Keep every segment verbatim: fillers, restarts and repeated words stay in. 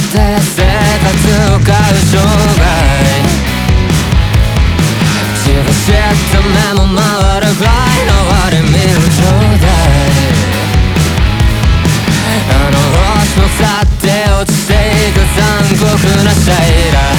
って生活を変える生涯散らした目も回るぐらいの割見るちょうだいあの星も去って落ちていく残酷なシャイラ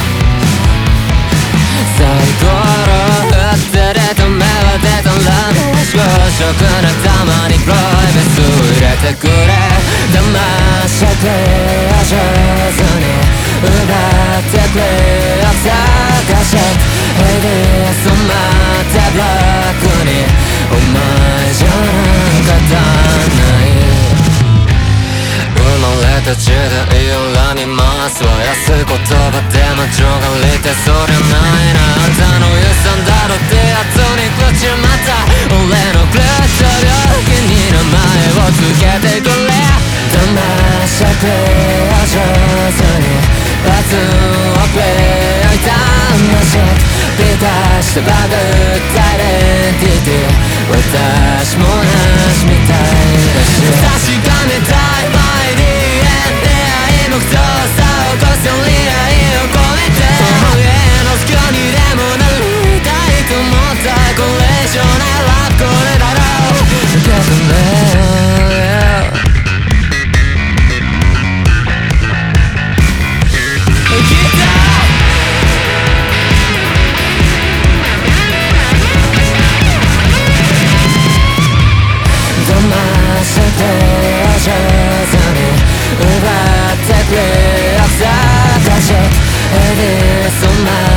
サイコロ振ってると目は出たら小食なたまにプライベート入れてくれ騙してよ上手に奪ってくれよ探してエリア染まってブラックにお前じゃなんか足んない生まれた時代を裏に回すわ安い言葉で魔女狩りってそりゃないなあんたの言うさんだろってやつにぶちまった俺の苦しい病気に名前をつけてくれ騙してくれよ上手に罰をくれよ痛ましいビタしてバグったアイデンティティ私も同じみたいだし確かめたいマイ ディーエヌエー の太さをこそ未来を超えてこの家の隙間にでもなりたいと思ったこれ以上ならこれだろう受け止め上手に奪ってくれよ探しエリー染ま